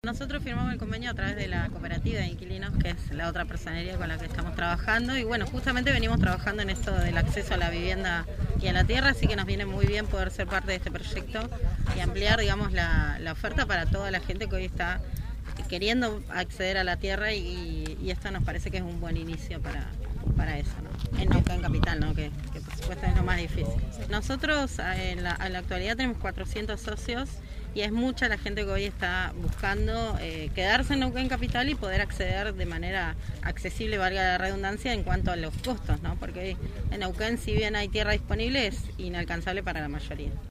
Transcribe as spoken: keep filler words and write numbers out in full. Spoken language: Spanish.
Nosotros firmamos el convenio a través de la cooperativa de inquilinos, que es la otra personería con la que estamos trabajando, y bueno, justamente venimos trabajando en esto del acceso a la vivienda y a la tierra, así que nos viene muy bien poder ser parte de este proyecto y ampliar, digamos, la, la oferta para toda la gente que hoy está queriendo acceder a la tierra, y, y esto nos parece que es un buen inicio para, para eso, ¿no? En Neuquén Capital, ¿no? que, que por supuesto es lo más difícil. Nosotros en la, en la actualidad tenemos cuatrocientos socios y es mucha la gente que hoy está buscando eh, quedarse en Neuquén Capital y poder acceder de manera accesible, valga la redundancia, en cuanto a los costos, ¿no? Porque en Neuquén, si bien hay tierra disponible, es inalcanzable para la mayoría.